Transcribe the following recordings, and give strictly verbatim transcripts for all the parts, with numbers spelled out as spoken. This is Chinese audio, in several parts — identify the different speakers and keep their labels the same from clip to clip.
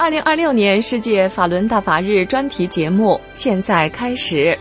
Speaker 1: 二零二六年世界法轮大法日专题节目现在开始。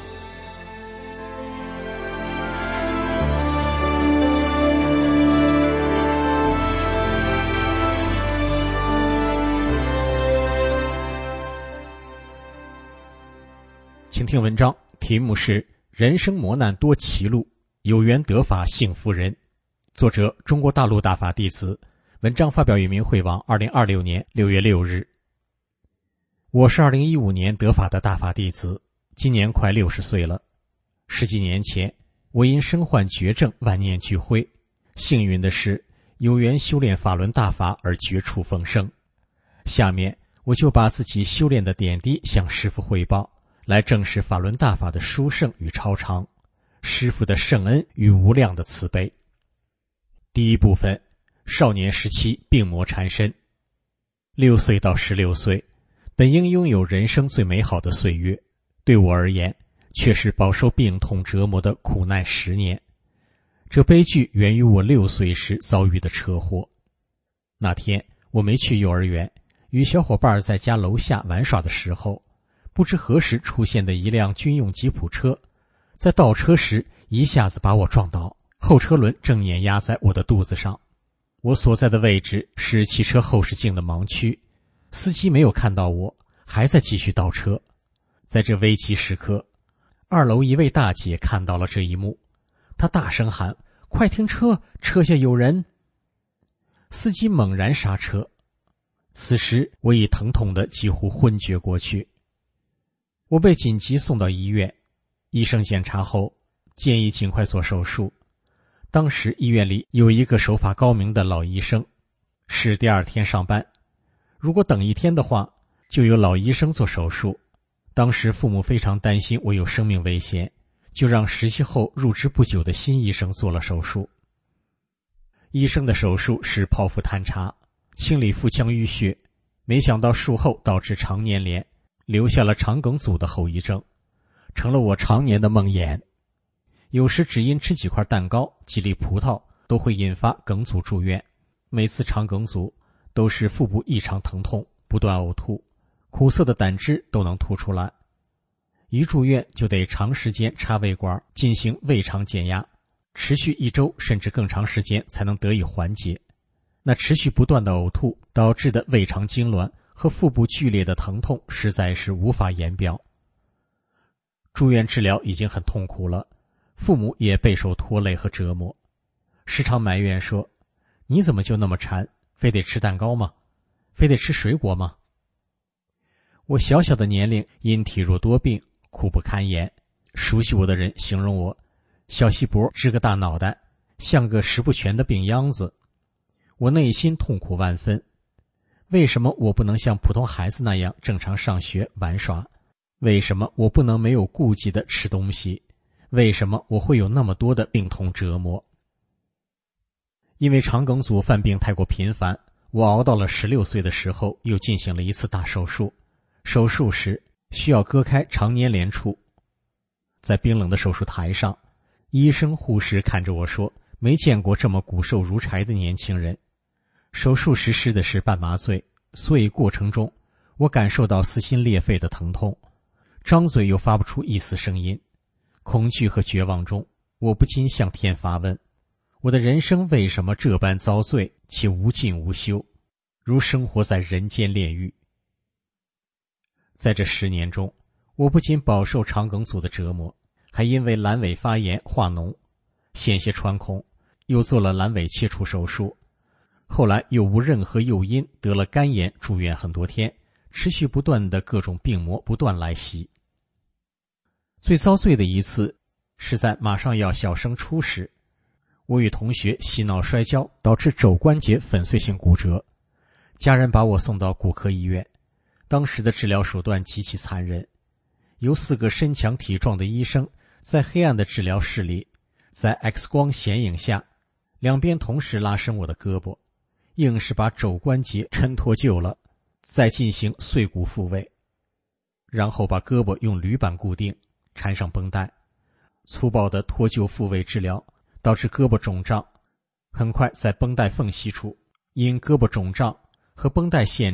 Speaker 2: 请听文章，题目是人生磨难多歧路，有缘得法幸福人。作者中国大陆大法弟子，文章发表于明慧网二零二六年六月六日。我是二零一五年得法的大法弟子，今年快六十岁了。十几年前，我因身患绝症万念俱灰，幸运的是有缘修炼法轮大法而绝处逢生。下面我就把自己修炼的点滴向师父汇报，来证实法轮大法的殊胜与超常，师父的圣恩与无量的慈悲。第一部分，少年时期病魔缠身。六岁到十六岁，本应拥有人生最美好的岁月，对我而言，却是饱受病痛折磨的苦难十年。这悲剧源于我六岁时遭遇的车祸。那天，我没去幼儿园，与小伙伴在家楼下玩耍的时候，不知何时出现的一辆军用吉普车，在倒车时一下子把我撞倒，后车轮正碾压在我的肚子上。我所在的位置是汽车后视镜的盲区，司机没有看到我，还在继续倒车。在这危急时刻，二楼一位大姐看到了这一幕，她大声喊：“快停车，车下有人！”司机猛然刹车。此时我已疼痛得几乎昏厥过去。我被紧急送到医院，医生检查后建议尽快做手术。当时医院里有一个手法高明的老医生，是第二天上班。如果等一天的话，就由老医生做手术。当时父母非常担心我有生命危险，就让实习后入职不久的新医生做了手术。医生的手术是剖腹探查，清理腹腔淤血，没想到术后导致肠粘连，留下了肠梗阻的后遗症，成了我常年的梦魇。有时只因吃几块蛋糕、几粒葡萄都会引发梗阻住院，每次肠梗阻都是腹部异常疼痛，不断呕吐，苦涩的胆汁都能吐出来。一住院就得长时间插胃管进行胃肠减压，持续一周甚至更长时间才能得以缓解。那持续不断的呕吐导致的胃肠痉挛和腹部剧烈的疼痛实在是无法言表。住院治疗已经很痛苦了，父母也备受拖累和折磨，时常埋怨说：“你怎么就那么馋，非得吃蛋糕吗？非得吃水果吗？”我小小的年龄因体弱多病，苦不堪言。熟悉我的人形容我小细脖支个大脑袋，像个食不全的病秧子。我内心痛苦万分。为什么我不能像普通孩子那样正常上学玩耍？为什么我不能没有顾忌地吃东西？为什么我会有那么多的病痛折磨？因为肠梗阻犯病太过频繁，我熬到了十六岁的时候又进行了一次大手术。手术时需要割开肠粘连处。在冰冷的手术台上，医生护士看着我说：“没见过这么骨瘦如柴的年轻人。”手术实施的是半麻醉，所以过程中我感受到撕心裂肺的疼痛，张嘴又发不出一丝声音。恐惧和绝望中，我不禁向天发问：我的人生为什么这般遭罪且无尽无休，如生活在人间炼狱？在这十年中，我不仅饱受肠梗阻的折磨，还因为阑尾发炎化脓，险些穿孔，又做了阑尾切除手术。后来又无任何诱因得了肝炎，住院很多天，持续不断的各种病魔不断来袭。最遭罪的一次是在马上要小升初时，我与同学嬉闹摔跤，导致肘关节粉碎性骨折，家人把我送到骨科医院。当时的治疗手段极其残忍，由四个身强体壮的医生在黑暗的治疗室里，在 X 光显影下，两边同时拉伸我的胳膊，硬是把肘关节抻脱臼了，再进行碎骨复位，然后把胳膊用铝板固定，缠上绷带。粗暴的脱臼复位治疗导致胳膊肿胀，很快在绷带缝隙处因胳膊肿胀和绷带限制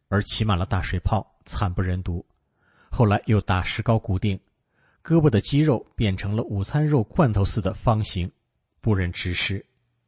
Speaker 2: 而起满了大水泡，惨不忍睹。后来又打石膏固定，胳膊的肌肉变成了午餐肉罐头似的方形，不忍直视。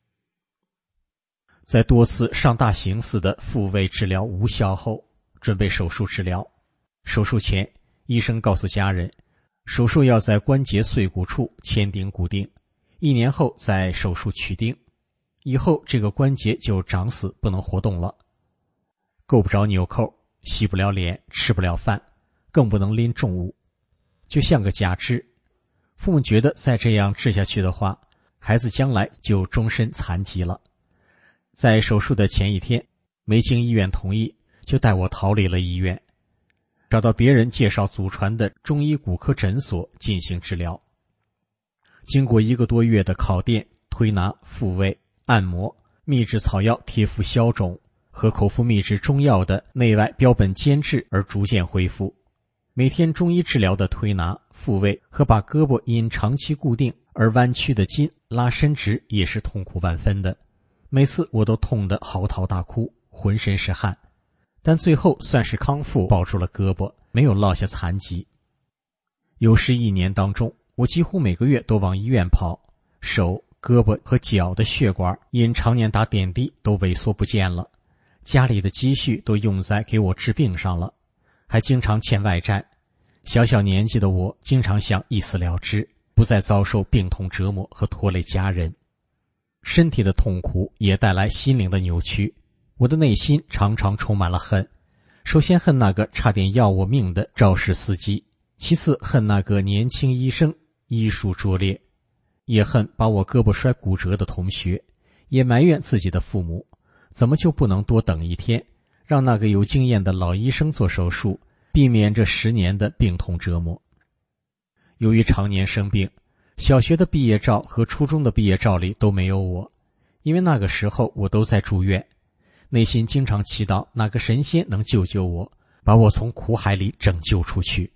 Speaker 2: 在多次上大刑似的复位治疗无效后，准备手术治疗。手术前，医生告诉家人，手术要在关节碎骨处铅钉固定，一年后再手术取钉，以后这个关节就长死，不能活动了，够不着纽扣，洗不了脸，吃不了饭，更不能拎重物，就像个假肢。父母觉得再这样治下去的话，孩子将来就终身残疾了。在手术的前一天，没经医院同意，就带我逃离了医院，找到别人介绍祖传的中医骨科诊所进行治疗。经过一个多月的烤电、推拿、复位、按摩、秘制草药贴敷消肿和口服秘制中药的内外标本监制而逐渐恢复。每天中医治疗的推拿、复位和把胳膊因长期固定而弯曲的筋拉伸直也是痛苦万分的。每次我都痛得嚎啕大哭，浑身是汗，但最后算是康复，保住了胳膊，没有落下残疾。有时一年当中，我几乎每个月都往医院跑，手、胳膊和脚的血管因常年打点滴都萎缩不见了，家里的积蓄都用在给我治病上了，还经常欠外债。小小年纪的我经常想一死了之，不再遭受病痛折磨和拖累家人。身体的痛苦也带来心灵的扭曲，我的内心常常充满了恨。首先恨那个差点要我命的肇事司机，其次恨那个年轻医生医术拙劣，也恨把我胳膊摔骨折的同学，也埋怨自己的父母，怎么就不能多等一天，让那个有经验的老医生做手术，避免这十年的病痛折磨。由于常年生病，小学的毕业照和初中的毕业照里都没有我，因为那个时候我都在住院，内心经常祈祷哪个神仙能救救我，把我从苦海里拯救出去。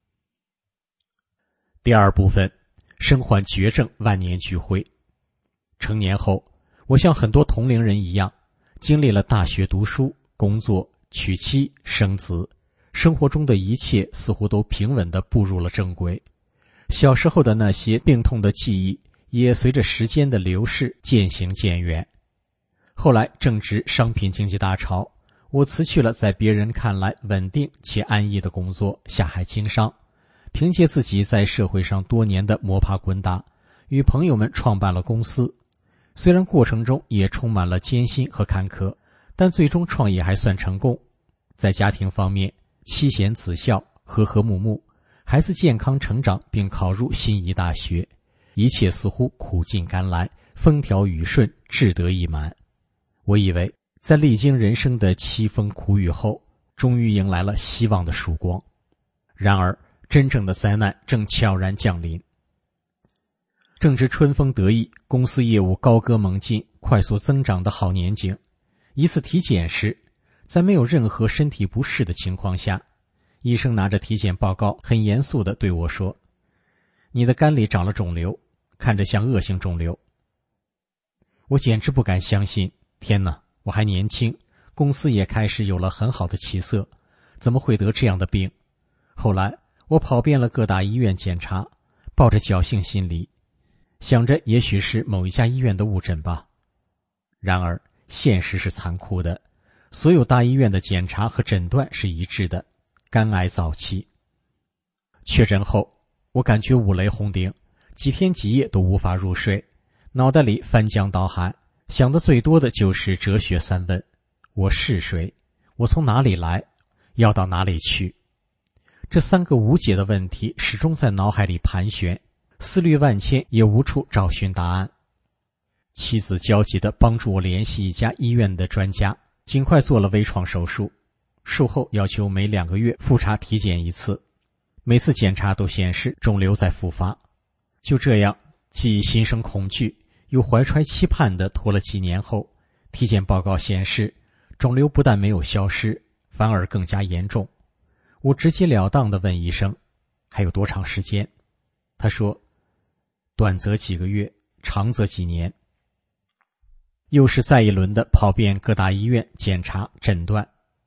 Speaker 2: 第二部分，身患绝症万念俱灰。成年后，我像很多同龄人一样，经历了大学读书、工作、娶妻、生子，生活中的一切似乎都平稳地步入了正轨。小时候的那些病痛的记忆也随着时间的流逝渐行渐远。后来正值商品经济大潮，我辞去了在别人看来稳定且安逸的工作，下海经商，凭借自己在社会上多年的摸爬滚打，与朋友们创办了公司。虽然过程中也充满了艰辛和坎坷，但最终创业还算成功。在家庭方面，妻贤子孝，和和睦睦，孩子健康成长并考入心仪大学，一切似乎苦尽甘来，风调雨顺，志得意满。我以为在历经人生的凄风苦雨后，终于迎来了希望的曙光。然而真正的灾难正悄然降临。正值春风得意，公司业务高歌猛进，快速增长的好年景。一次体检时，在没有任何身体不适的情况下，医生拿着体检报告很严肃地对我说，你的肝里长了肿瘤，看着像恶性肿瘤。我简直不敢相信，天哪，我还年轻，公司也开始有了很好的起色，怎么会得这样的病？后来我跑遍了各大医院检查，抱着侥幸心理，想着也许是某一家医院的误诊吧。然而现实是残酷的，所有大医院的检查和诊断是一致的，肝癌早期。确诊后，我感觉五雷轰顶，几天几夜都无法入睡，脑袋里翻江倒海，想的最多的就是哲学三问：我是谁？我从哪里来？要到哪里去？这三个无解的问题始终在脑海里盘旋，思虑万千，也无处找寻答案。妻子焦急地帮助我联系一家医院的专家，尽快做了微创手术。术后要求每两个月复查体检一次，每次检查都显示肿瘤在复发。就这样，既心生恐惧又怀揣期盼地拖了几年后，体检报告显示肿瘤不但没有消失，反而更加严重。我直截了当地问医生，还有多长时间？他说，短则几个月，长则几年。又是再一轮的跑遍各大医院检查诊断。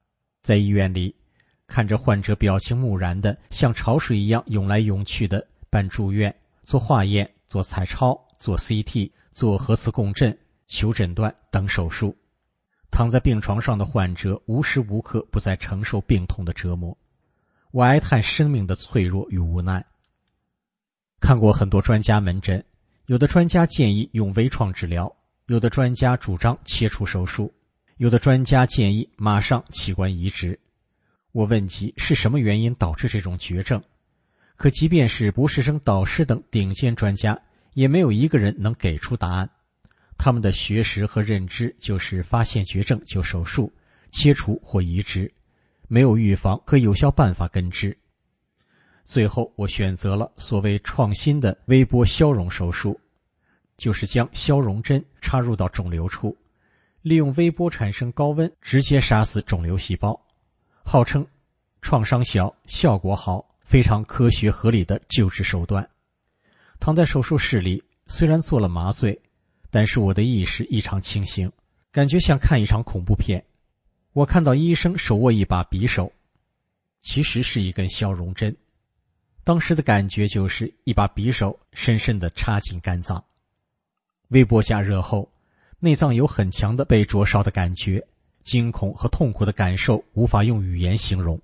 Speaker 2: 在医院里，看着患者表情木然的像潮水一样涌来涌去的办住院、做化验、做彩超、做 C T、做核磁共振、求诊断等手术，躺在病床上的患者无时无刻不在承受病痛的折磨，我哀叹生命的脆弱与无奈。看过很多专家门诊，有的专家建议用微创治疗，有的专家主张切除手术，有的专家建议马上器官移植。我问及是什么原因导致这种绝症，可即便是博士生导师等顶尖专家，也没有一个人能给出答案。他们的学识和认知就是发现绝症就手术、切除或移植，没有预防和有效办法根治。最后我选择了所谓创新的微波消融手术，就是将消融针插入到肿瘤处，利用微波产生高温，直接杀死肿瘤细胞，号称创伤小、效果好，非常科学合理的救治手段。躺在手术室里，虽然做了麻醉，但是我的意识异常清醒，感觉像看一场恐怖片。我看到医生手握一把匕首，其实是一根消融针。当时的感觉就是一把匕首深深地插进肝脏。微波加热后，内脏有很强的被灼烧的感觉，惊恐和痛苦的感受无法用语言形容。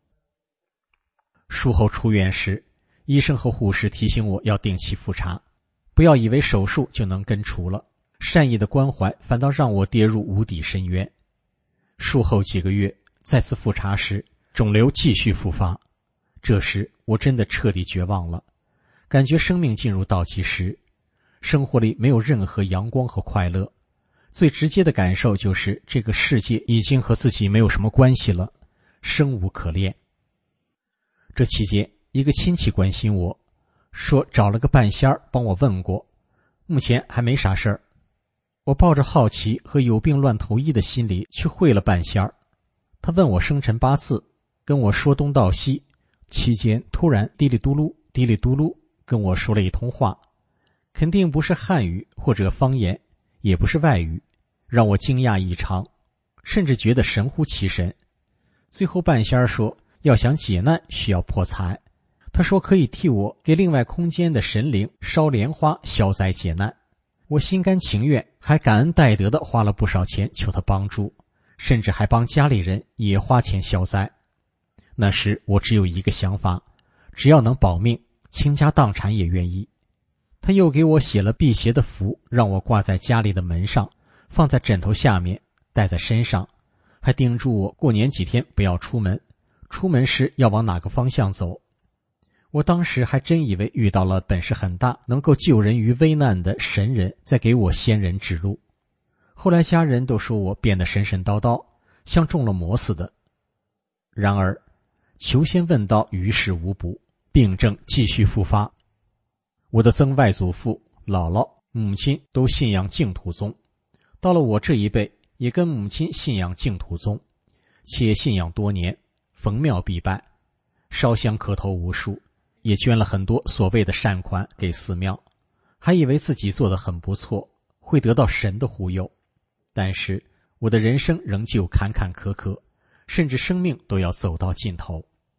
Speaker 2: 术后出院时，医生和护士提醒我要定期复查，不要以为手术就能根除了，善意的关怀反倒让我跌入无底深渊。术后几个月再次复查时，肿瘤继续复发，这时我真的彻底绝望了，感觉生命进入倒计时，生活里没有任何阳光和快乐，最直接的感受就是这个世界已经和自己没有什么关系了，生无可恋。这期间，一个亲戚关心我，说找了个半仙儿帮我问过，目前还没啥事儿。我抱着好奇和有病乱投医的心理去会了半仙儿，他问我生辰八字，跟我说东道西，期间突然嘀里嘟噜嘀里嘟噜跟我说了一通话，肯定不是汉语或者方言，也不是外语，让我惊讶异常，甚至觉得神乎其神。最后半仙儿说要想解难需要破财，他说可以替我给另外空间的神灵烧莲花消灾解难。我心甘情愿，还感恩戴德的花了不少钱求他帮助，甚至还帮家里人也花钱消灾。那时我只有一个想法，只要能保命，倾家荡产也愿意。他又给我写了辟邪的符，让我挂在家里的门上，放在枕头下面，带在身上，还叮嘱我过年几天不要出门，出门时要往哪个方向走。我当时还真以为遇到了本事很大，能够救人于危难的神人在给我仙人指路。后来家人都说我变得神神叨叨，像中了魔似的。然而求仙问道于事无补，病症继续复发。我的曾外祖父、姥姥、母亲都信仰净土宗，到了我这一辈也跟母亲信仰净土宗，且信仰多年，逢庙必拜，烧香磕头无数，也捐了很多所谓的善款给寺庙，还以为自己做得很不错，会得到神的护佑。但是我的人生仍旧坎坎坷坷，甚至生命都要走到尽头。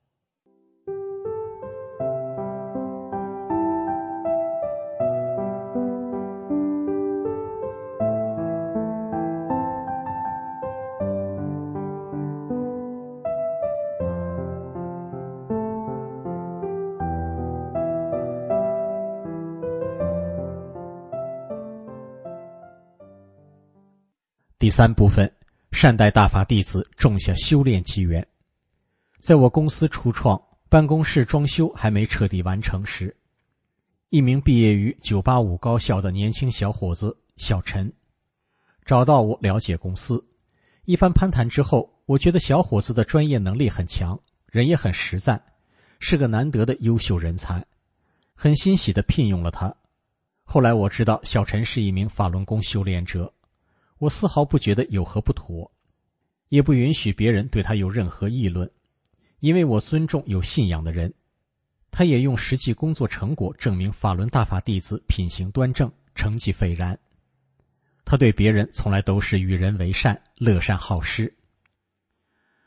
Speaker 2: 第三部分，善待大法弟子种下修炼机缘。在我公司初创，办公室装修还没彻底完成时，一名毕业于九八五高校的年轻小伙子小陈找到我了解公司。一番攀谈之后，我觉得小伙子的专业能力很强，人也很实在，是个难得的优秀人才，很欣喜地聘用了他。后来我知道小陈是一名法轮功修炼者，我丝毫不觉得有何不妥，也不允许别人对他有任何议论，因为我尊重有信仰的人。他也用实际工作成果证明法轮大法弟子品行端正，成绩斐然。他对别人从来都是与人为善，乐善好施。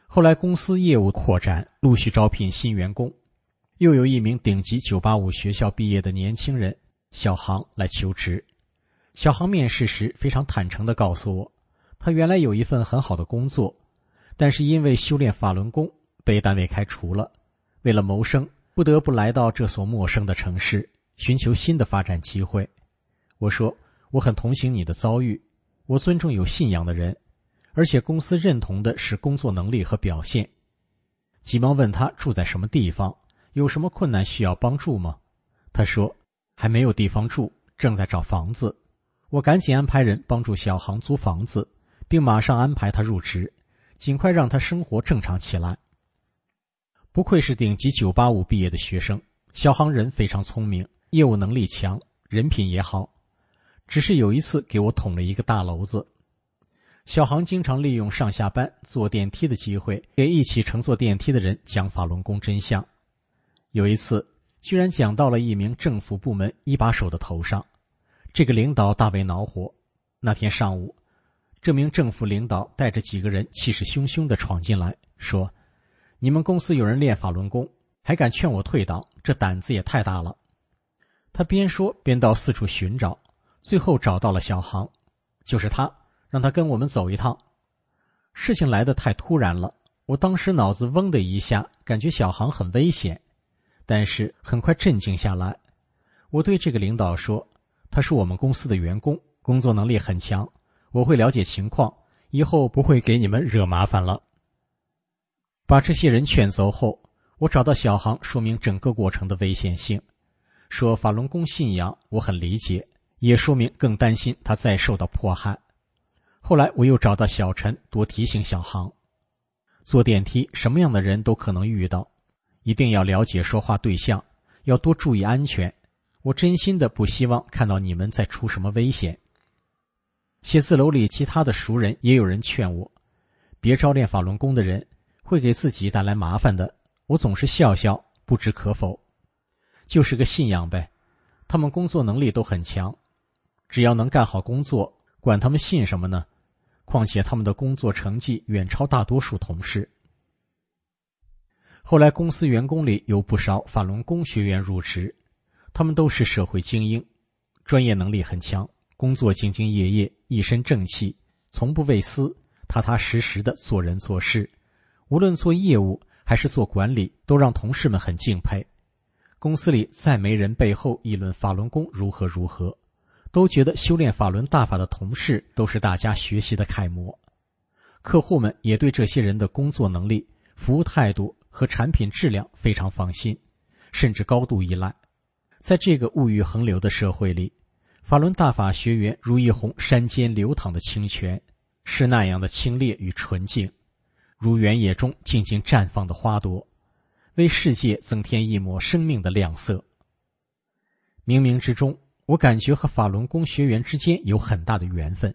Speaker 2: 后来公司业务扩展，陆续招聘新员工，又有一名顶级九八五学校毕业的年轻人小航来求职。小航面试时非常坦诚地告诉我，他原来有一份很好的工作，但是因为修炼法轮功被单位开除了，为了谋生不得不来到这所陌生的城市，寻求新的发展机会。我说，我很同情你的遭遇，我尊重有信仰的人，而且公司认同的是工作能力和表现。急忙问他住在什么地方，有什么困难需要帮助吗？他说还没有地方住，正在找房子。我赶紧安排人帮助小航租房子，并马上安排他入职，尽快让他生活正常起来。不愧是顶级九八五毕业的学生，小航人非常聪明，业务能力强，人品也好。只是有一次给我捅了一个大娄子。小航经常利用上下班坐电梯的机会，给一起乘坐电梯的人讲法轮功真相。有一次居然讲到了一名政府部门一把手的头上，这个领导大为恼火。那天上午，这名政府领导带着几个人气势汹汹地闯进来，说：你们公司有人练法轮功，还敢劝我退党，这胆子也太大了。他边说边到四处寻找，最后找到了小航，就是他，让他跟我们走一趟。事情来得太突然了，我当时脑子嗡的一下，感觉小航很危险，但是很快镇静下来。我对这个领导说，他是我们公司的员工，工作能力很强，我会了解情况，以后不会给你们惹麻烦了。把这些人劝走后，我找到小航说明整个过程的危险性，说法轮功信仰我很理解，也说明更担心他再受到迫害。后来我又找到小陈，多提醒小航，坐电梯什么样的人都可能遇到，一定要了解说话对象，要多注意安全。我真心的不希望看到你们再出什么危险。写字楼里其他的熟人也有人劝我，别招练法轮功的人，会给自己带来麻烦的。我总是笑笑，不知可否。就是个信仰呗，他们工作能力都很强，只要能干好工作，管他们信什么呢？况且他们的工作成绩远超大多数同事。后来公司员工里有不少法轮功学员入职，他们都是社会精英，专业能力很强，工作兢兢业业，一身正气，从不畏私，踏踏实实的做人做事，无论做业务还是做管理，都让同事们很敬佩。公司里再没人背后议论法轮功如何如何，都觉得修炼法轮大法的同事都是大家学习的楷模。客户们也对这些人的工作能力、服务态度和产品质量非常放心，甚至高度依赖。在这个物欲横流的社会里，法轮大法学员如一泓山间流淌的清泉，是那样的清冽与纯净，如原野中静静绽放的花朵，为世界增添一抹生命的亮色。冥冥之中，我感觉和法轮功学员之间有很大的缘分。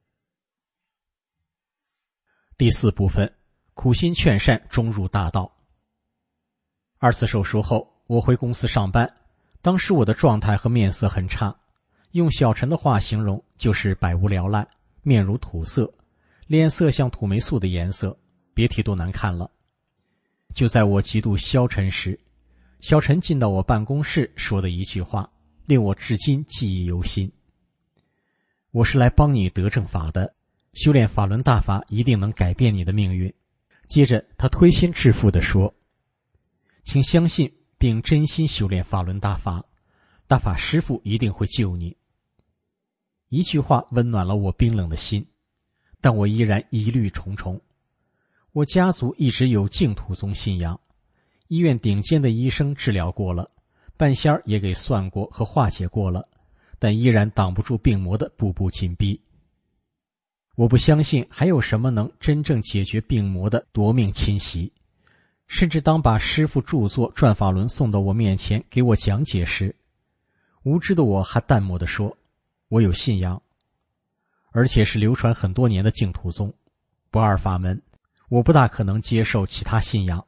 Speaker 2: 第四部分，苦心劝善，终入大道。二次手术后，我回公司上班，当时我的状态和面色很差，用小陈的话形容就是百无聊赖，面如土色，脸色像土霉素的颜色，别提多难看了。就在我极度消沉时，小陈进到我办公室说的一句话，令我至今记忆犹新。我是来帮你得正法的，修炼法轮大法一定能改变你的命运。接着他推心置腹地说，请相信并真心修炼法轮大法，大法师父一定会救你。一句话温暖了我冰冷的心，但我依然疑虑重重。我家族一直有净土宗信仰，医院顶尖的医生治疗过了，半仙儿也给算过和化解过了，但依然挡不住病魔的步步紧逼。我不相信还有什么能真正解决病魔的夺命侵袭，甚至当把师父著作《转法轮》送到我面前给我讲解时，无知的我还淡漠地说，我有信仰，而且是流传很多年的净土宗，不二法门，我不大可能接受其他信仰。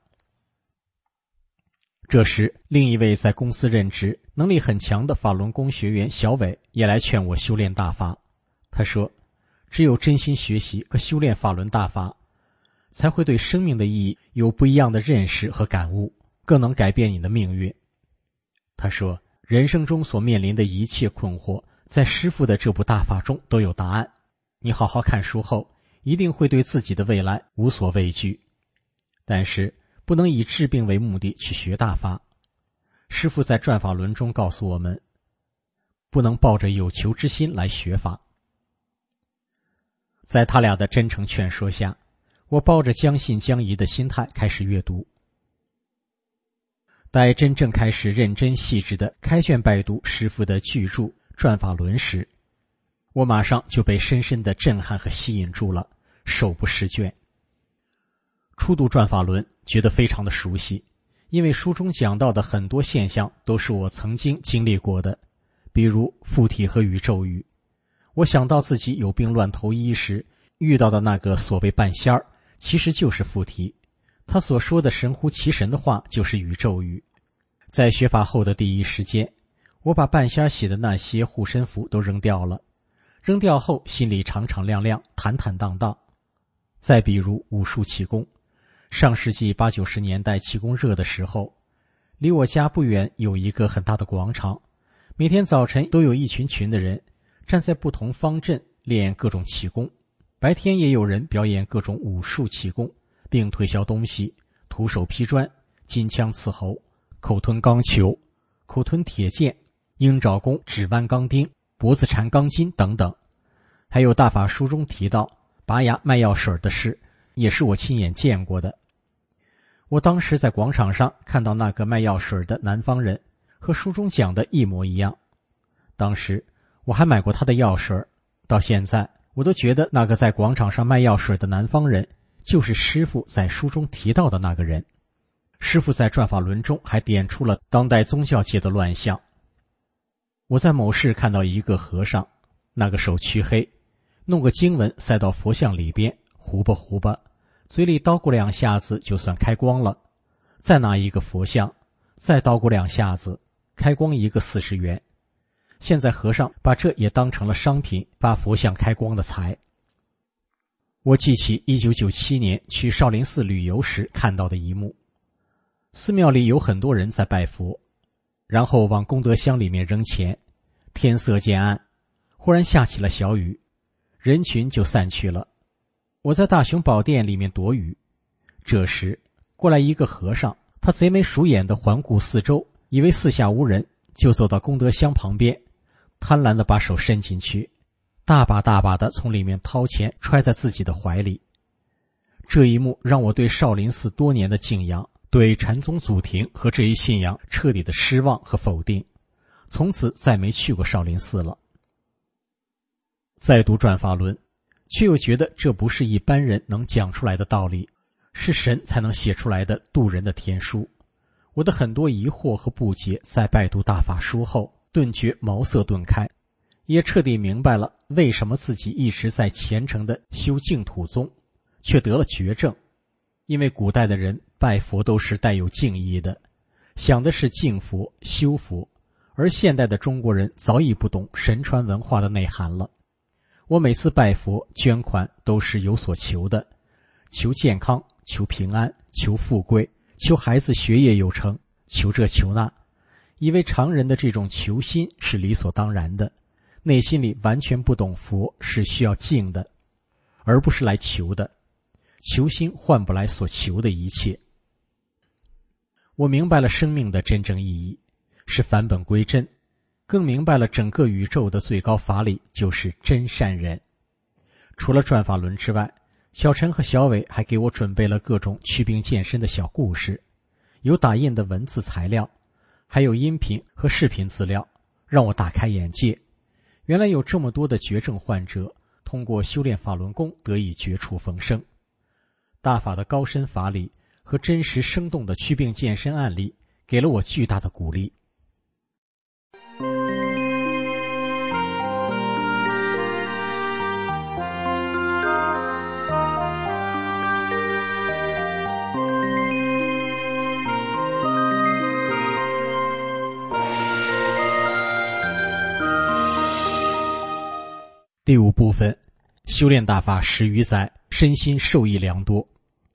Speaker 2: 这时，另一位在公司任职、能力很强的法轮功学员小伟也来劝我修炼大法。他说，只有真心学习和修炼法轮大法， 才会对生命的意义有不一样的认识和感悟，更能改变你的命运。他说，人生中所面临的一切困惑，在师父的这部大法中都有答案。你好好看书后，一定会对自己的未来无所畏惧。但是不能以治病为目的去学大法。师父在转法轮中告诉我们，不能抱着有求之心来学法。在他俩的真诚劝说下，我抱着将信将疑的心态开始阅读。待真正开始认真细致地开卷拜读师父的巨著《转法轮》时，我马上就被深深的震撼和吸引住了，手不释卷。初读《转法轮》觉得非常的熟悉，因为书中讲到的很多现象都是我曾经经历过的，比如附体和宇宙语。我想到自己有病乱投医时遇到的那个所谓半仙儿，其实就是附体，他所说的神乎其神的话就是宇宙语。在学法后的第一时间，我把半仙儿写的那些护身符都扔掉了，扔掉后心里敞敞亮亮，坦坦荡荡。再比如武术气功，上世纪八九十年代气功热的时候，离我家不远有一个很大的广场，每天早晨都有一群群的人站在不同方阵练各种气功，白天也有人表演各种武术气功，并推销东西，徒手劈砖、金枪刺喉、口吞钢球、口吞铁剑、鹰爪功、指弯钢钉、脖子缠钢筋等等。还有大法书中提到拔牙卖药水的事，也是我亲眼见过的。我当时在广场上看到那个卖药水的南方人，和书中讲的一模一样。当时我还买过他的药水，到现在我都觉得那个在广场上卖药水的南方人就是师父在书中提到的那个人。师父在转法轮中还点出了当代宗教界的乱象。我在某市看到一个和尚，那个手黢黑，弄个经文塞到佛像里边，胡吧胡吧，嘴里叨咕两下子就算开光了。再拿一个佛像，再叨咕两下子，开光一个四十元。现在和尚把这也当成了商品，把佛像开光的财。我记起一九九七年去少林寺旅游时看到的一幕，寺庙里有很多人在拜佛，然后往功德箱里面扔钱。天色渐暗，忽然下起了小雨，人群就散去了。我在大雄宝殿里面躲雨，这时过来一个和尚，他贼眉鼠眼地环顾四周，以为四下无人，就走到功德箱旁边，贪婪地把手伸进去，大把大把地从里面掏钱揣在自己的怀里。这一幕让我对少林寺多年的敬仰，对禅宗祖庭和这一信仰彻底的失望和否定，从此再没去过少林寺了。再读转法轮，却又觉得这不是一般人能讲出来的道理，是神才能写出来的渡人的天书。我的很多疑惑和不解在拜读大法书后顿觉茅塞顿开，也彻底明白了为什么自己一直在虔诚的修净土宗，却得了绝症。因为古代的人拜佛都是带有敬意的，想的是敬佛修佛，而现代的中国人早已不懂神传文化的内涵了。我每次拜佛捐款都是有所求的，求健康，求平安，求富贵，求孩子学业有成，求这求那，以为常人的这种求心是理所当然的，内心里完全不懂佛是需要敬的，而不是来求的。求心换不来所求的一切。我明白了生命的真正意义是返本归真，更明白了整个宇宙的最高法理就是真善人。除了转法轮之外，小陈和小伟还给我准备了各种祛病健身的小故事，有打印的文字材料，还有音频和视频资料，让我大开眼界。原来有这么多的绝症患者通过修炼法轮功得以绝处逢生。大法的高深法理和真实生动的祛病健身案例给了我巨大的鼓励。第五部分，修炼大法十余载，身心受益良多。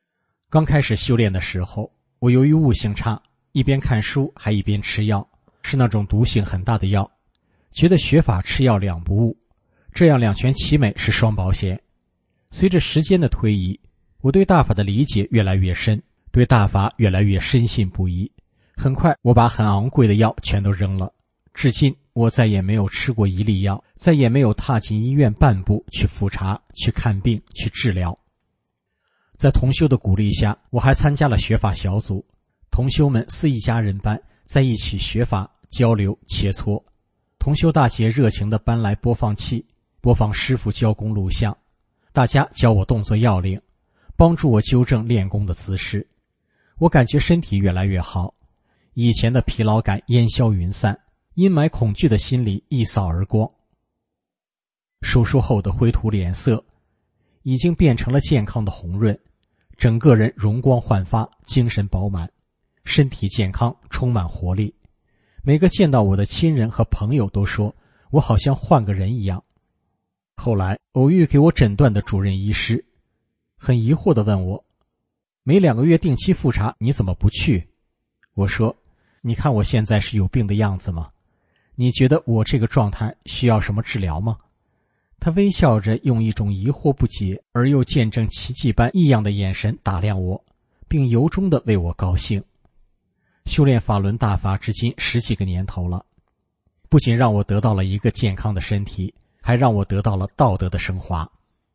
Speaker 2: 刚开始修炼的时候，我由于悟性差，一边看书还一边吃药，是那种毒性很大的药，觉得学法吃药两不误，这样两全其美是双保险。随着时间的推移，我对大法的理解越来越深，对大法越来越深信不疑。很快我把很昂贵的药全都扔了，至今我再也没有吃过一粒药，再也没有踏进医院半步去复查、去看病、去治疗。在同修的鼓励下，我还参加了学法小组，同修们似一家人般在一起学法、交流、切磋。同修大姐热情地搬来播放器，播放师父教功录像，大家教我动作要领，帮助我纠正练功的姿势。我感觉身体越来越好，以前的疲劳感烟消云散，阴霾恐惧的心理一扫而光。手术后的灰土脸色已经变成了健康的红润，整个人容光焕发，精神饱满，身体健康，充满活力。每个见到我的亲人和朋友都说我好像换个人一样。后来偶遇给我诊断的主任医师，很疑惑地问我，每两个月定期复查你怎么不去？我说，你看我现在是有病的样子吗？你觉得我这个状态需要什么治疗吗？他微笑着用一种疑惑不解而又见证奇迹般异样的眼神打量我，并由衷地为我高兴。修炼法轮大法至今十几个年头了，不仅让我得到了一个健康的身体，还让我得到了道德的升华。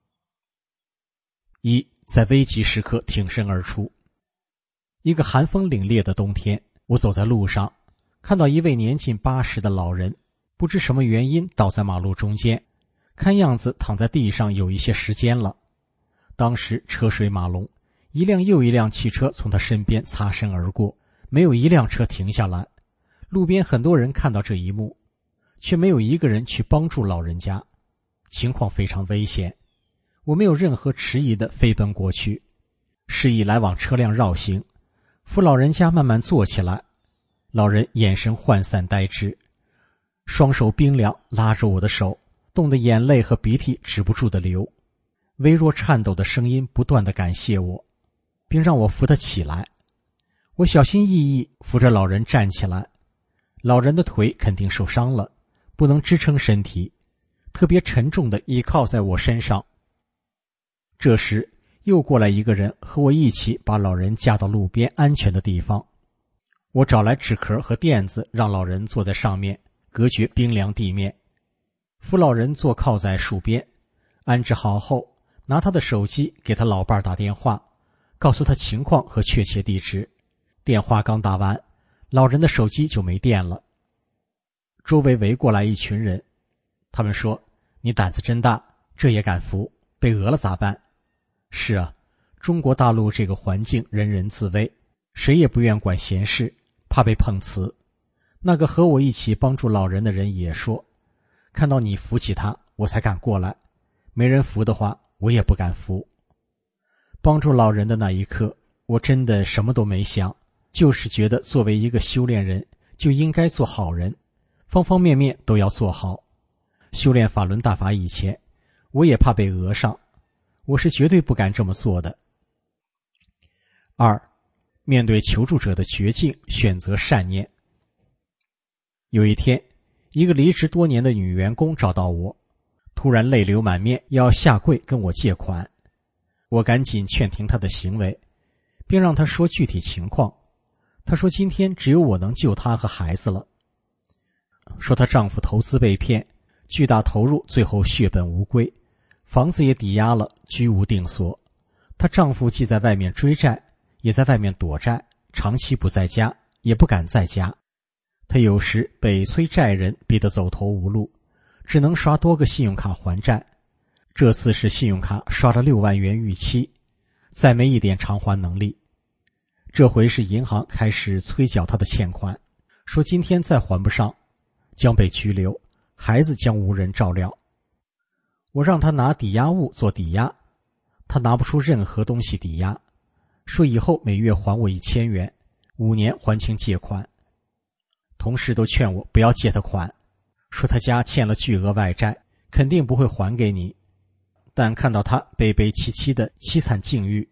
Speaker 2: 一，在危急时刻挺身而出。一个寒风凛冽的冬天，我走在路上，看到一位年近八十的老人，不知什么原因倒在马路中间，看样子躺在地上有一些时间了。当时车水马龙，一辆又一辆汽车从他身边擦身而过，没有一辆车停下来。路边很多人看到这一幕，却没有一个人去帮助老人家，情况非常危险。我没有任何迟疑地飞奔过去，示意来往车辆绕行，扶老人家慢慢坐起来。老人眼神涣散呆滞，双手冰凉，拉着我的手，冻得眼泪和鼻涕止不住地流，微弱颤抖的声音不断地感谢我，并让我扶他起来。我小心翼翼扶着老人站起来，老人的腿肯定受伤了，不能支撑身体，特别沉重地倚靠在我身上。这时又过来一个人和我一起把老人架到路边安全的地方。我找来纸壳和垫子，让老人坐在上面，隔绝冰凉地面。扶老人坐靠在树边，安置好后，拿他的手机给他老伴儿打电话，告诉他情况和确切地址。电话刚打完，老人的手机就没电了。周围围过来一群人，他们说，你胆子真大，这也敢扶，被讹了咋办？是啊，中国大陆这个环境人人自危，谁也不愿管闲事，怕被碰瓷。那个和我一起帮助老人的人也说，看到你扶起他，我才敢过来，没人扶的话，我也不敢扶。帮助老人的那一刻，我真的什么都没想，就是觉得作为一个修炼人，就应该做好人，方方面面都要做好。修炼法轮大法以前，我也怕被讹上，我是绝对不敢这么做的。二，面对求助者的绝境，选择善念。有一天，一个离职多年的女员工找到我，突然泪流满面，要下跪跟我借款。我赶紧劝停她的行为，并让她说具体情况。她说今天只有我能救她和孩子了，说她丈夫投资被骗，巨大投入最后血本无归，房子也抵押了，居无定所。她丈夫既在外面追债，也在外面躲债，长期不在家，也不敢在家。她有时被催债人逼得走投无路，只能刷多个信用卡还债。这次是信用卡刷了六万元逾期，再没一点偿还能力。这回是银行开始催缴她的欠款，说今天再还不上，将被拘留，孩子将无人照料。我让她拿抵押物做抵押，她拿不出任何东西抵押，说以后每月还我一千元，五年还清借款。同事都劝我不要借他款，说他家欠了巨额外债，肯定不会还给你。但看到他悲悲戚戚的凄惨境遇，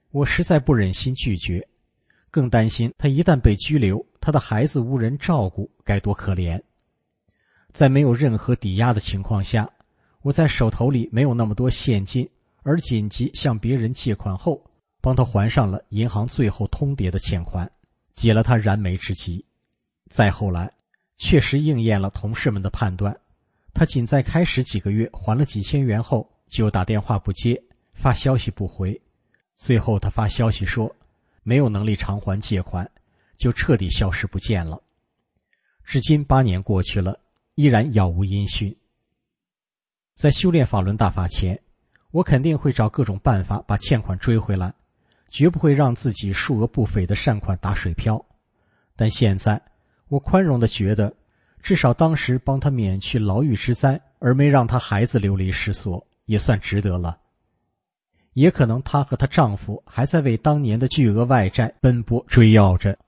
Speaker 2: 我实在不忍心拒绝，更担心他一旦被拘留，他的孩子无人照顾，该多可怜。在没有任何抵押的情况下，我在手头里没有那么多现金，而紧急向别人借款后，帮他还上了银行最后通牒的欠款，解了他燃眉之急。再后来，确实应验了同事们的判断，他仅在开始几个月还了几千元后，就打电话不接，发消息不回，最后他发消息说没有能力偿还借款，就彻底消失不见了。至今八年过去了，依然杳无音讯。在修炼法轮大法前，我肯定会找各种办法把欠款追回来，绝不会让自己数额不菲的善款打水漂。但现在我宽容地觉得，至少当时帮他免去牢狱之灾，而没让他孩子流离失所，也算值得了。也可能她和她丈夫还在为当年的巨额外债奔波追要着。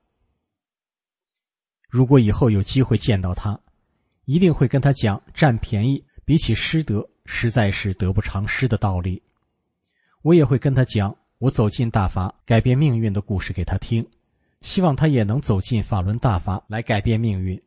Speaker 2: 如果以后有机会见到她，一定会跟她讲占便宜比起失德实在是得不偿失的道理。我也会跟她讲我走进大法改变命运的故事给她听，希望她也能走进法轮大法来改变命运。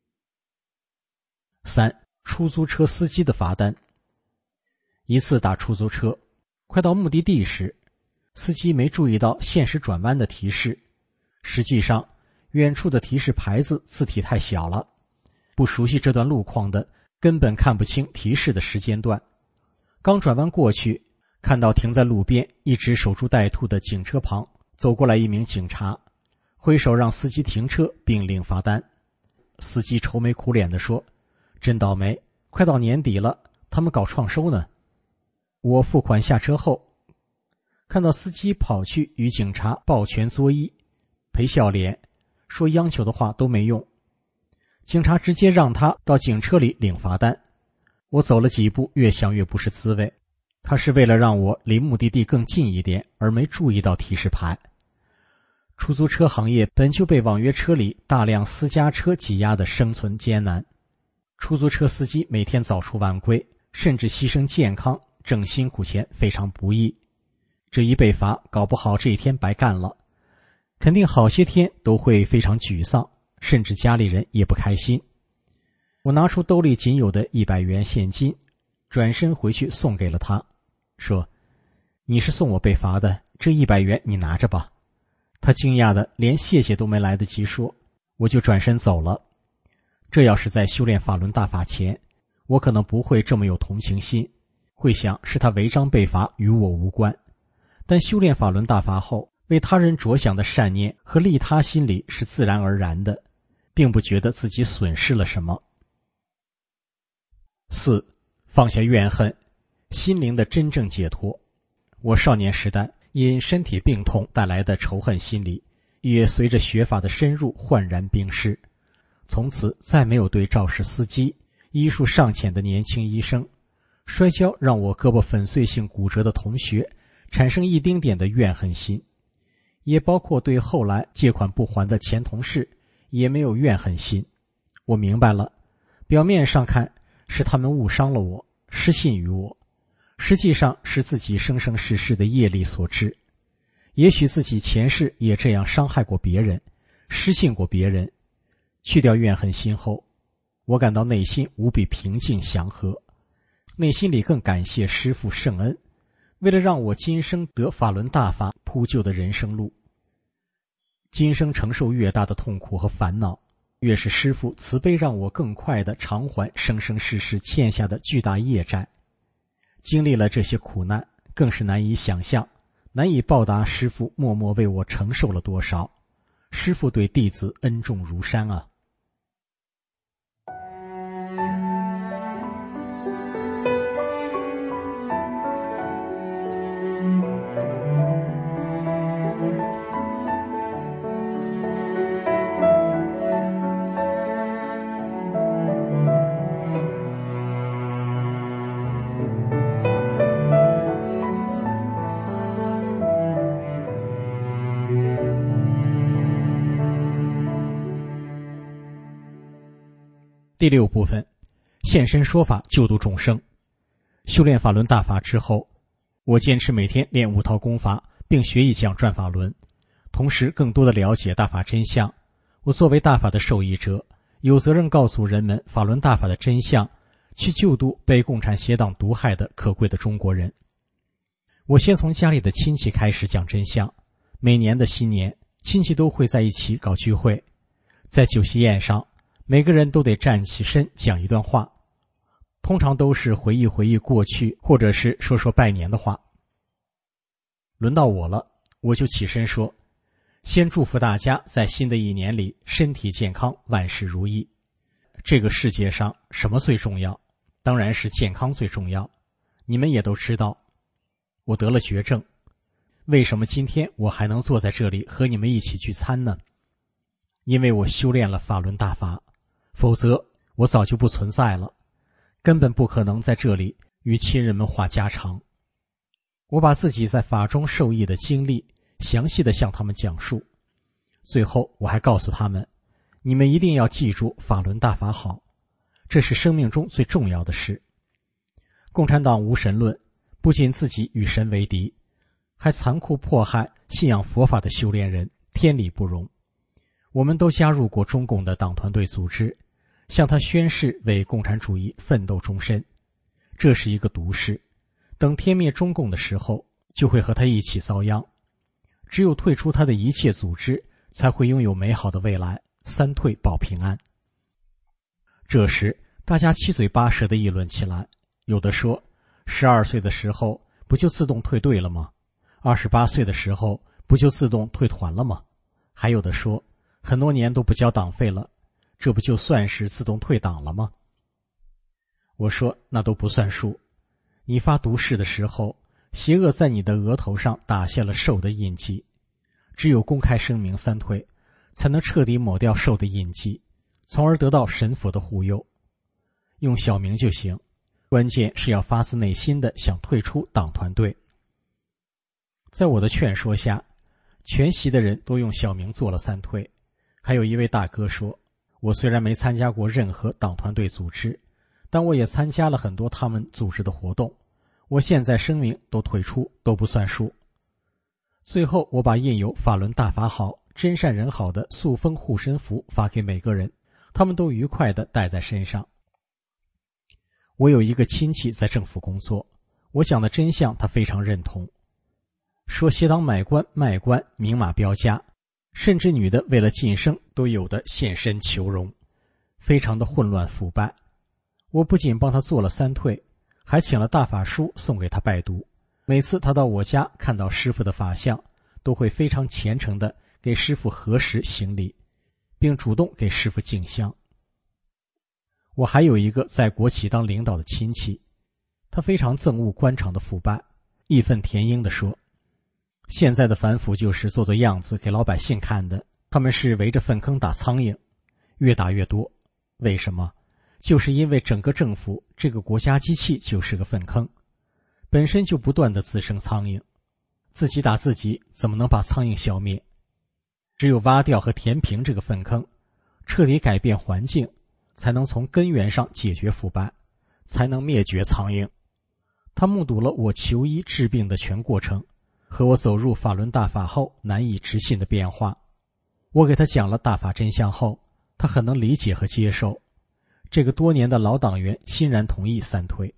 Speaker 2: 三、出租车司机的罚单。一次打出租车，快到目的地时，司机没注意到限时转弯的提示，实际上远处的提示牌子字体太小了，不熟悉这段路况的根本看不清提示的时间段。刚转弯过去，看到停在路边一直守株待兔的警车旁走过来一名警察，挥手让司机停车并领罚单。司机愁眉苦脸地说，真倒霉，快到年底了，他们搞创收呢。我付款下车后，看到司机跑去与警察抱拳作揖，赔笑脸，说央求的话都没用。警察直接让他到警车里领罚单。我走了几步，越想越不是滋味，他是为了让我离目的地更近一点，而没注意到提示牌。出租车行业本就被网约车里大量私家车挤压的生存艰难，出租车司机每天早出晚归，甚至牺牲健康挣辛苦钱非常不易。这一被罚，搞不好这一天白干了，肯定好些天都会非常沮丧，甚至家里人也不开心。我拿出兜里仅有的一百元现金，转身回去送给了他，说，你是送我被罚的，这一百元你拿着吧。他惊讶的连谢谢都没来得及说，我就转身走了。这要是在修炼法轮大法前，我可能不会这么有同情心，会想是他违章被罚，与我无关。但修炼法轮大法后，为他人着想的善念和利他心理是自然而然的，并不觉得自己损失了什么。四、放下怨恨，心灵的真正解脱。我少年时代因身体病痛带来的仇恨心理，也随着学法的深入焕然冰释。从此再没有对肇事司机、医术尚浅的年轻医生、摔跤让我胳膊粉碎性骨折的同学产生一丁点的怨恨心，也包括对后来借款不还的前同事也没有怨恨心。我明白了，表面上看是他们误伤了我，失信于我，实际上是自己生生世世的业力所致。也许自己前世也这样伤害过别人，失信过别人。去掉怨恨心后，我感到内心无比平静祥和，内心里更感谢师父圣恩，为了让我今生得法轮大法铺就的人生路。今生承受越大的痛苦和烦恼，越是师父慈悲让我更快地偿还生生世世欠下的巨大业债。经历了这些苦难，更是难以想象，难以报答师父默默为我承受了多少。师父对弟子恩重如山啊。第六部分，现身说法救度众生。修炼法轮大法之后，我坚持每天练五套功法， 并学习讲转法轮，同时更多的了解大法真相。我作为大法的受益者，有责任告诉人们法轮大法的真相，去救度被共产邪党毒害的可贵的中国人。我先从家里的亲戚开始讲真相。每年的新年，亲戚都会在一起搞聚会，在酒席宴上，每个人都得站起身讲一段话，通常都是回忆回忆过去，或者是说说拜年的话。轮到我了，我就起身说，先祝福大家在新的一年里身体健康，万事如意。这个世界上什么最重要？当然是健康最重要。你们也都知道，我得了绝症，为什么今天我还能坐在这里和你们一起聚餐呢？因为我修炼了法轮大法，否则我早就不存在了，根本不可能在这里与亲人们话家常。我把自己在法中受益的经历详细地向他们讲述，最后我还告诉他们，你们一定要记住法轮大法好，这是生命中最重要的事。共产党无神论，不仅自己与神为敌，还残酷迫害信仰佛法的修炼人，天理不容。我们都加入过中共的党团队组织，向他宣誓为共产主义奋斗终身。这是一个毒誓，等天灭中共的时候，就会和他一起遭殃。只有退出他的一切组织，才会拥有美好的未来，三退保平安。这时大家七嘴八舌地议论起来，有的说十二岁的时候不就自动退队了吗？二十八岁的时候不就自动退团了吗？还有的说很多年都不交党费了，这不就算是自动退党了吗？我说那都不算数，你发毒誓的时候，邪恶在你的额头上打下了兽的印记，只有公开声明三退，才能彻底抹掉兽的印记，从而得到神佛的护佑。用小名就行，关键是要发自内心的想退出党团队。在我的劝说下，全席的人都用小名做了三退。还有一位大哥说，我虽然没参加过任何党团队组织，但我也参加了很多他们组织的活动，我现在声明都退出，都不算数。最后我把印有法轮大法好，真善人好的塑封护身符发给每个人，他们都愉快地带在身上。我有一个亲戚在政府工作，我讲的真相他非常认同，说邪党买官卖官明码标价，甚至女的为了晋升都有的献身求荣，非常的混乱腐败。我不仅帮他做了三退，还请了大法书送给他拜读。每次他到我家看到师父的法像，都会非常虔诚地给师父合十行礼，并主动给师父敬香。我还有一个在国企当领导的亲戚，他非常憎恶官场的腐败，义愤填膺地说，现在的反腐就是做做样子给老百姓看的，他们是围着粪坑打苍蝇，越打越多。为什么？就是因为整个政府这个国家机器就是个粪坑，本身就不断地滋生苍蝇，自己打自己怎么能把苍蝇消灭？只有挖掉和填平这个粪坑，彻底改变环境，才能从根源上解决腐败，才能灭绝苍蝇。他目睹了我求医治病的全过程，和我走入法轮大法后难以置信的变化。我给他讲了大法真相后，他很能理解和接受。这个多年的老党员欣然同意三退。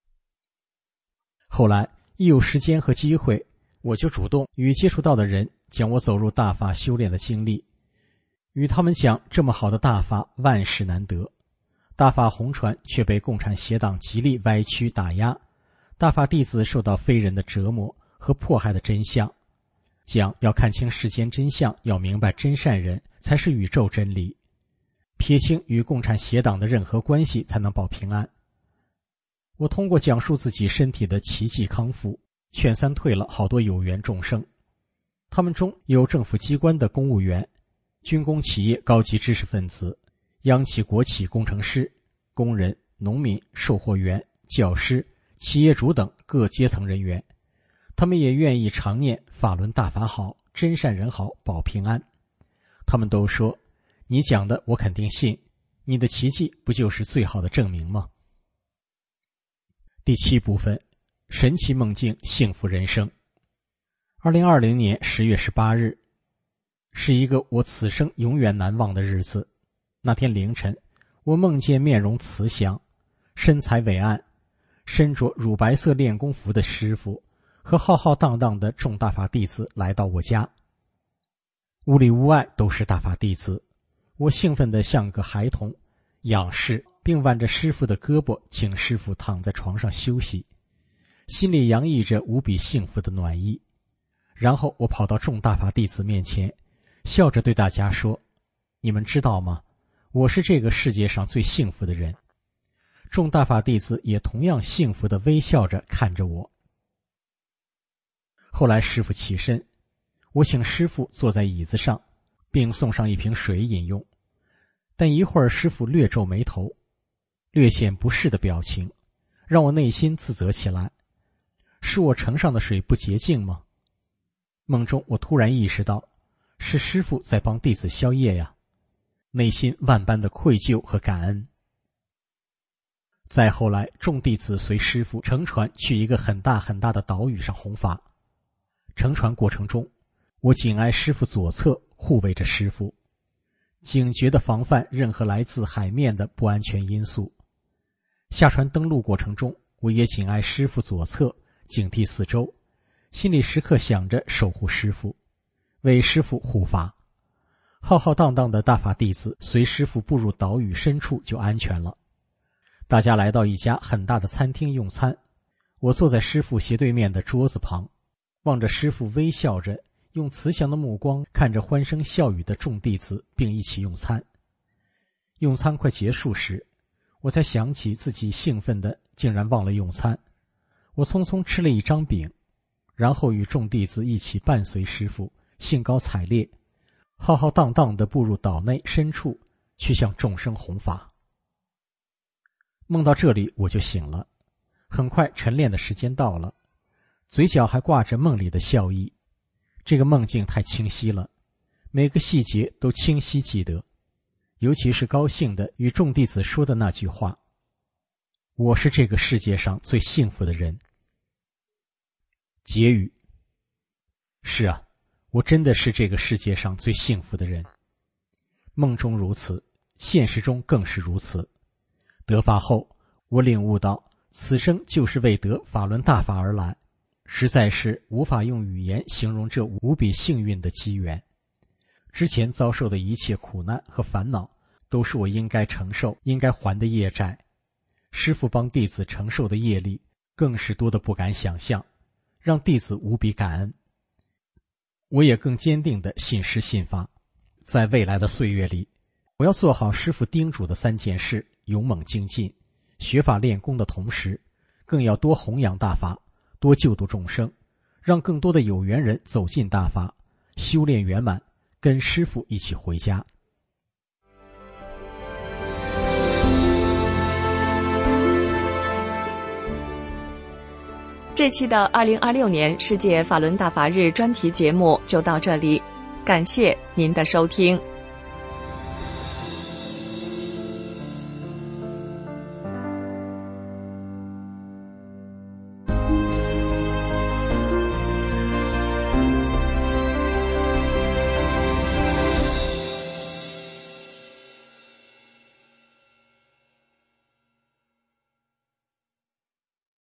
Speaker 2: 后来一有时间和机会，我就主动与接触到的人讲我走入大法修炼的经历，与他们讲这么好的大法万事难得，大法红传却被共产邪党极力歪曲打压，大法弟子受到非人的折磨和迫害的真相，讲要看清世间真相，要明白真善人才是宇宙真理，撇清与共产邪党的任何关系，才能保平安。我通过讲述自己身体的奇迹康复，劝三退了好多有缘众生，他们中有政府机关的公务员、军工企业高级知识分子、央企国企工程师、工人、农民、售货员、教师、企业主等各阶层人员，他们也愿意常念法轮大法好，真善人好，保平安。他们都说，你讲的我肯定信，你的奇迹不就是最好的证明吗？第七部分，神奇梦境，幸福人生。 二零二零年十月十八日，是一个我此生永远难忘的日子。那天凌晨，我梦见面容慈祥、身材伟岸、身着乳白色练功服的师傅和浩浩荡荡的众大法弟子来到我家。屋里屋外都是大法弟子，我兴奋得像个孩童，仰视并挽着师傅的胳膊，请师傅躺在床上休息，心里洋溢着无比幸福的暖意。然后我跑到众大法弟子面前，笑着对大家说：你们知道吗？我是这个世界上最幸福的人。众大法弟子也同样幸福地微笑着看着我。后来师傅起身，我请师傅坐在椅子上，并送上一瓶水饮用。但一会儿师傅略皱眉头，略显不适的表情，让我内心自责起来。是我盛上的水不洁净吗？梦中我突然意识到，是师傅在帮弟子消业呀，内心万般的愧疚和感恩。再后来，众弟子随师傅乘船去一个很大很大的岛屿上弘法。乘船过程中，我紧挨师傅左侧，护卫着师傅，警觉地防范任何来自海面的不安全因素。下船登陆过程中，我也紧挨师傅左侧，警惕四周，心里时刻想着守护师傅，为师傅护法。浩浩荡荡的大法弟子随师傅步入岛屿深处就安全了。大家来到一家很大的餐厅用餐，我坐在师傅斜对面的桌子旁，望着师傅微笑着，用慈祥的目光看着欢声笑语的众弟子，并一起用餐。用餐快结束时，我才想起自己兴奋的竟然忘了用餐。我匆匆吃了一张饼，然后与众弟子一起伴随师傅兴高采烈，浩浩荡荡地步入岛内深处，去向众生弘法。梦到这里我就醒了，很快晨练的时间到了，嘴角还挂着梦里的笑意。这个梦境太清晰了，每个细节都清晰记得，尤其是高兴地与众弟子说的那句话：我是这个世界上最幸福的人。结语：是啊，我真的是这个世界上最幸福的人。梦中如此，现实中更是如此。得法后，我领悟到此生就是为得法轮大法而来，实在是无法用语言形容这无比幸运的机缘。之前遭受的一切苦难和烦恼，都是我应该承受、应该还的业债。师父帮弟子承受的业力，更是多得不敢想象，让弟子无比感恩。我也更坚定地信师信法，在未来的岁月里，我要做好师父叮嘱的三件事，勇猛精进，学法练功的同时，更要多弘扬大法，多救度众生，让更多的有缘人走进大法，修炼圆满，跟师父一起回家。
Speaker 1: 这期的二零二六年世界法轮大法日专题节目就到这里，感谢您的收听。